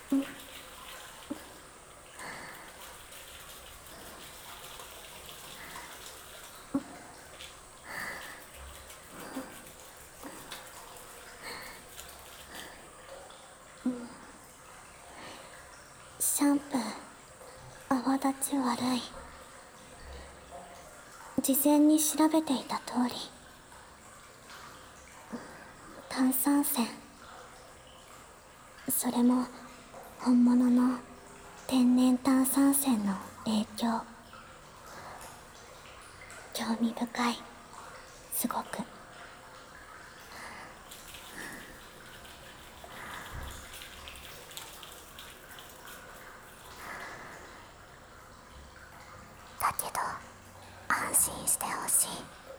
シャンプー泡立ち悪い。事前に調べていた通り、炭酸泉、それも本物の天然炭酸泉の影響。興味深い、すごく。だけど安心してほしい。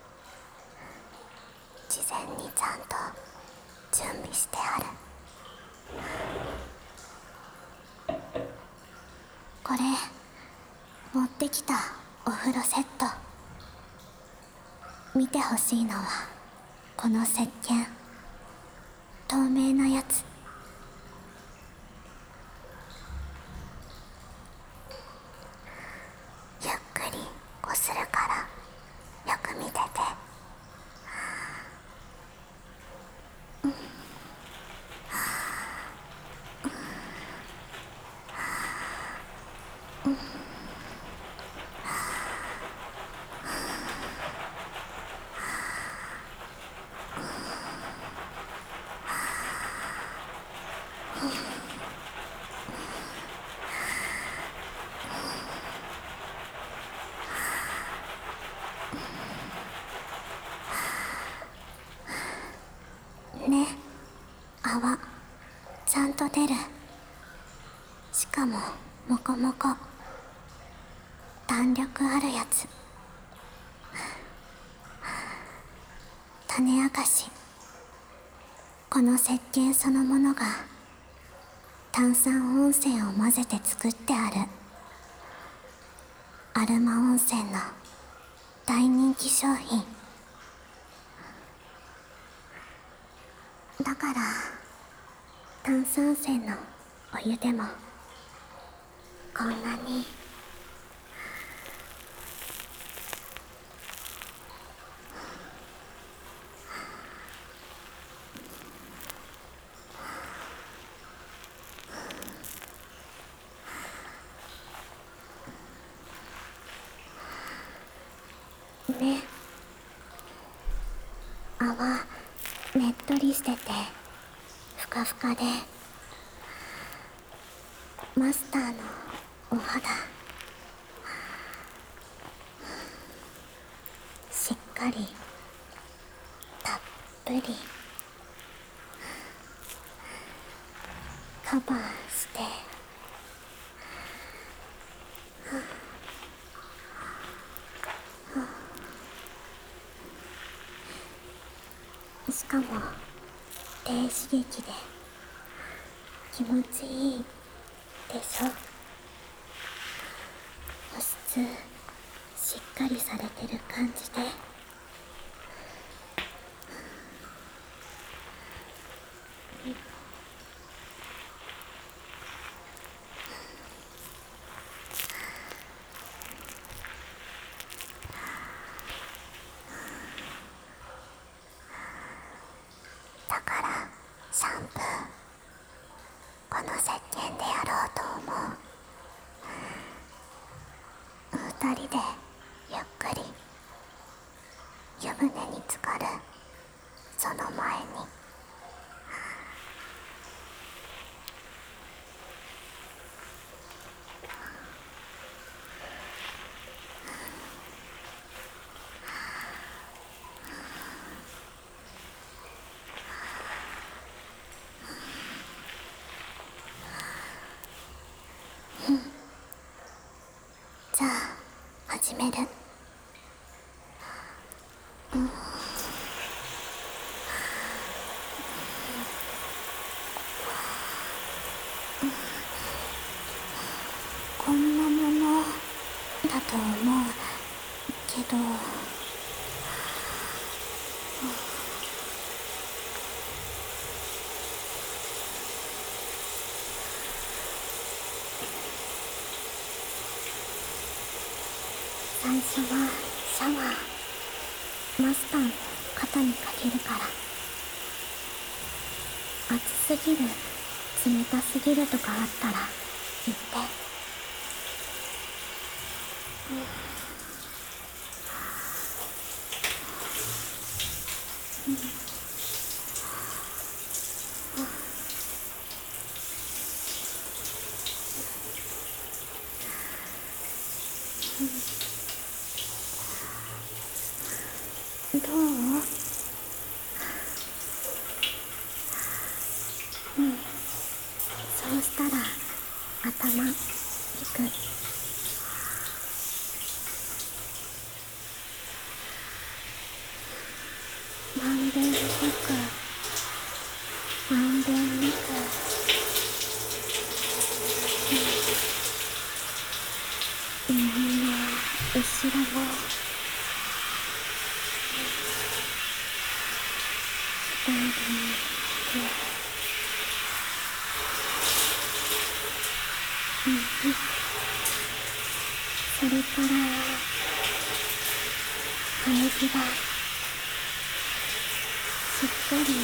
事前にちゃんと準備してある。これ持ってきたお風呂セット。見てほしいのはこの石鹸、透明なやつ。ゆっくりこするからよく見てて。ね、泡ちゃんと出る。しかもモコモコ、弾力あるやつ。種明かし、この石鹸そのものが炭酸温泉を混ぜて作ってあるアルマ温泉の大人気商品だから、炭酸泉のお湯でもこんなにね、泡ねっとりしててふかふかで、マスターのお肌しっかりたっぷりカバーして、しかも低刺激で気持ちいいでしょ。保湿しっかりされてる感じで、だからシャンプーこの石鹸でやろうと思う。二人でゆっくり湯船に浸かるその前に、じゃあ始める。こんなものだと思うけど、 最初はシャワーマスターの肩にかけるから。暑すぎる冷たすぎるとかあったら言って。どう？そうしたら頭いく。まんべんなくまんべんなく耳の後ろも左に右、それから生え際しっかりと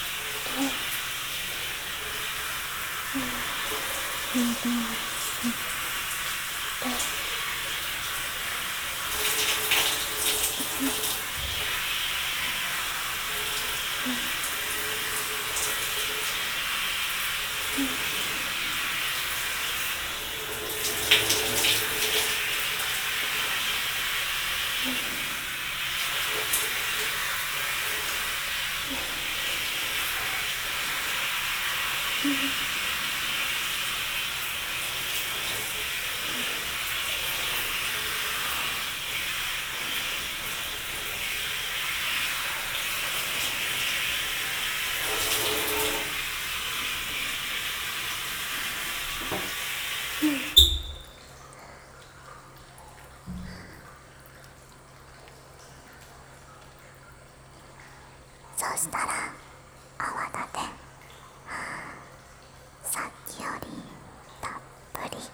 戻してそしたら泡立てさっきよりたっぷり。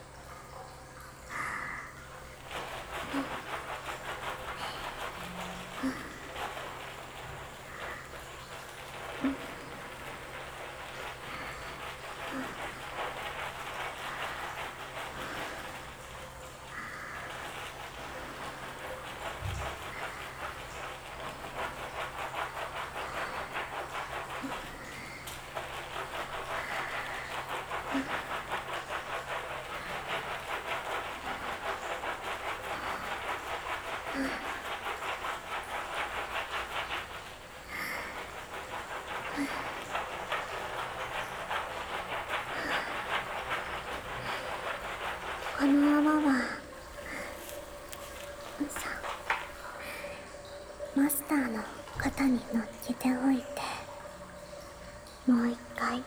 この泡はさ、マスターの肩に乗っけておいて、もう一回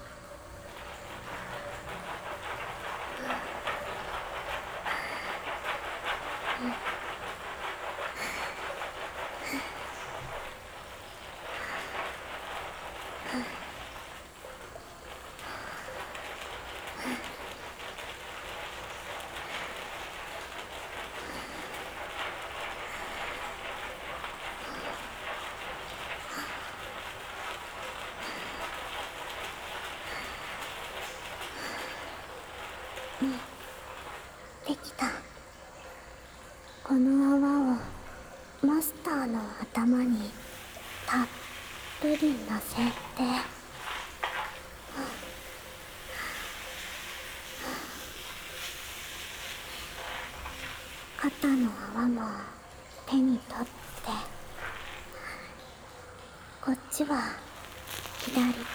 できた。この泡をマスターの頭にたっぷりのせて、肩の泡も手に取って、こっちは左と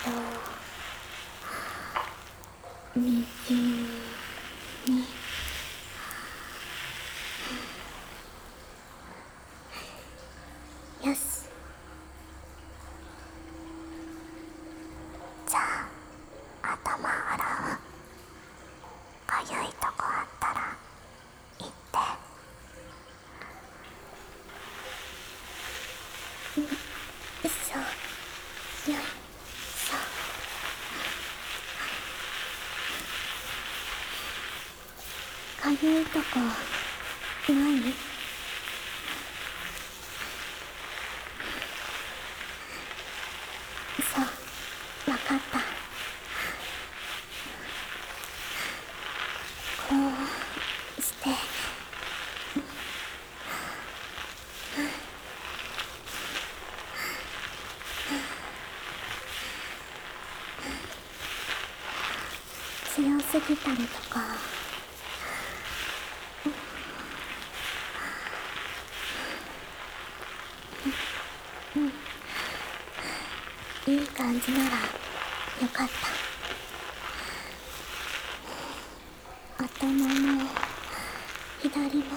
右に。よし。じゃあ頭洗う。かゆいとこあったら言って。よいしょよいしょ。かゆいとこない？ かった。こうして強すぎたりとか、いい感じならよかった。頭も左も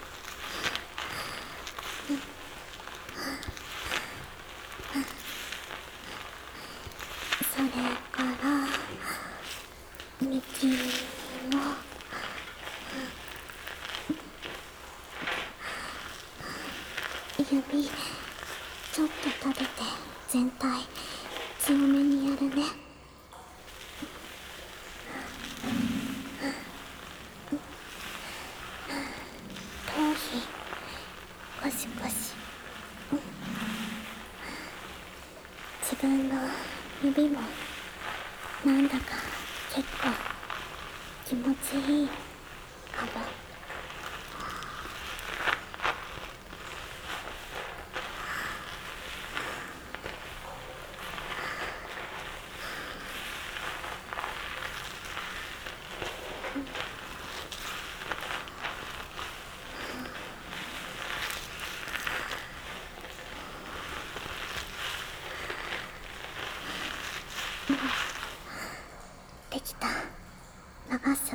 それから右も指ちょっと立てて全体強めにやるね。頭皮ゴシゴシ。自分の指もなんだか結構気持ちいいかも。できた。流す。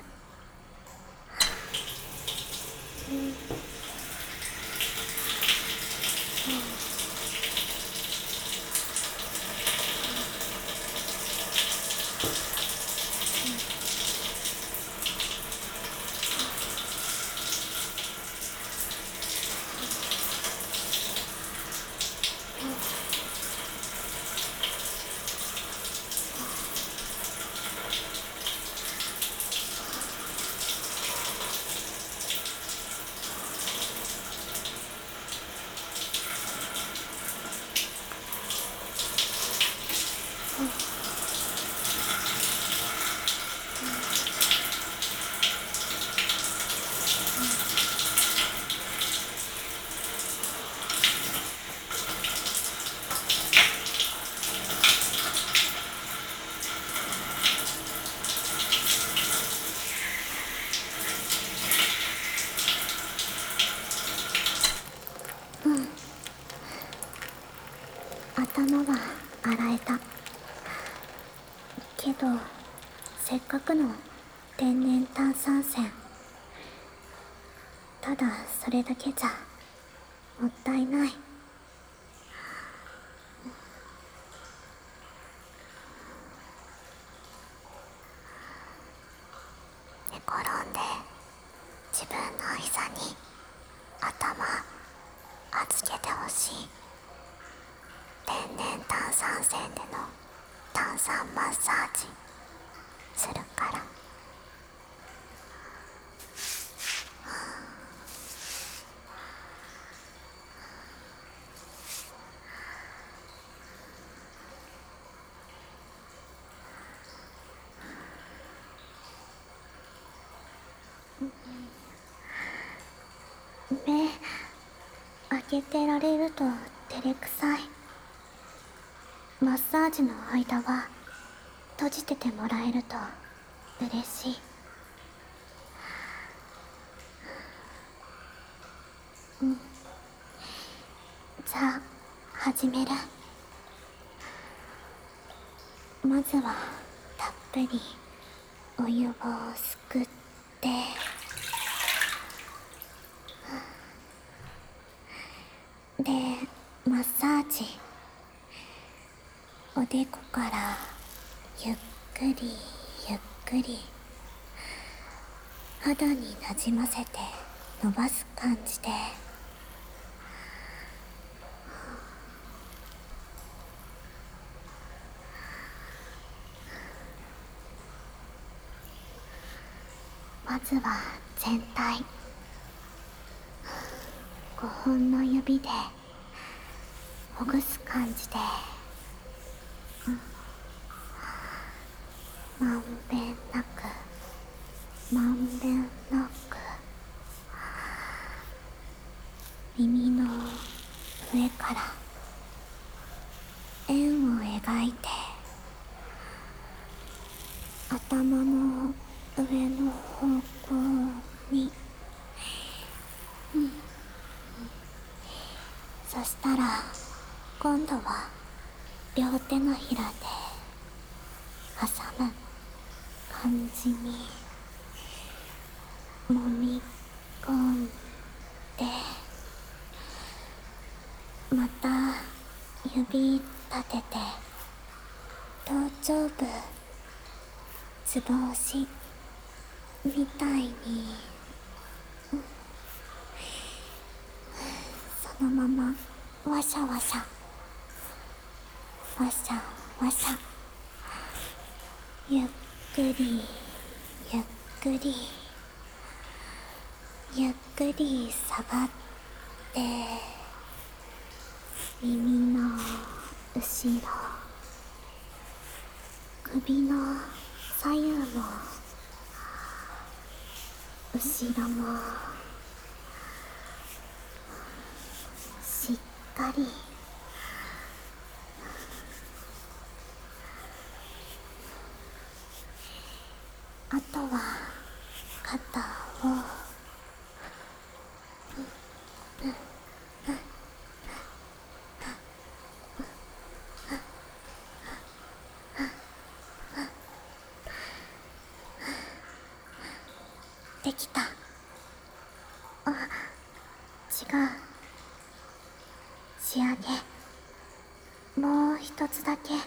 頭は洗えたけど、せっかくの天然炭酸泉、ただそれだけじゃもったいない。寝転んで自分の膝に頭預けてほしい。天然炭酸泉での炭酸マッサージするから。目開けてられると照れくさい。マッサージの間は閉じててもらえると嬉しい。じゃあ始める。まずはたっぷりお湯をすくって、でマッサージ。おでこからゆっくりゆっくり肌になじませて伸ばす感じで、まずは全体5本の指でほぐす感じで、 頭の上の方向に。そしたら今度は両手のひらで挟む感じに揉み込んで、また指立てて頭頂部つぼ押しみたいに、そのままワシャワシャワシャワシャ、ゆっくりゆっくりゆっくり下がって、耳の後ろ、首の左右も後ろもしっかり。あとは肩をできた。あ、違う。仕上げもう一つだけ。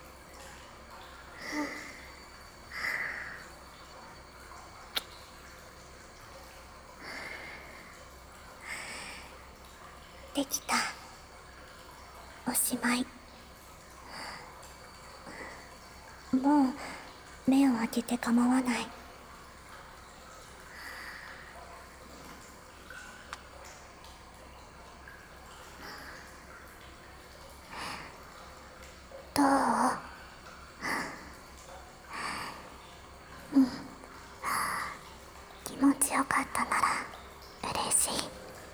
できた。おしまい。もう目を開けて構わない。どう？気持ちよかったなら嬉しい。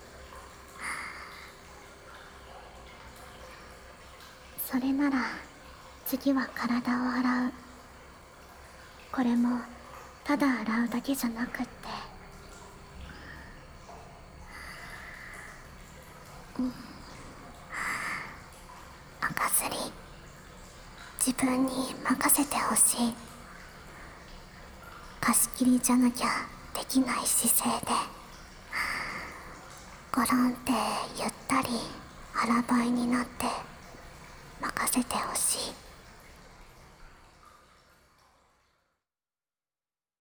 それなら次は体を洗う。これもただ洗うだけじゃなくって、赤すり自分に任せてほしい。貸し切りじゃなきゃできない姿勢で、ゴロンってゆったり腹ばいになって任せてほしい。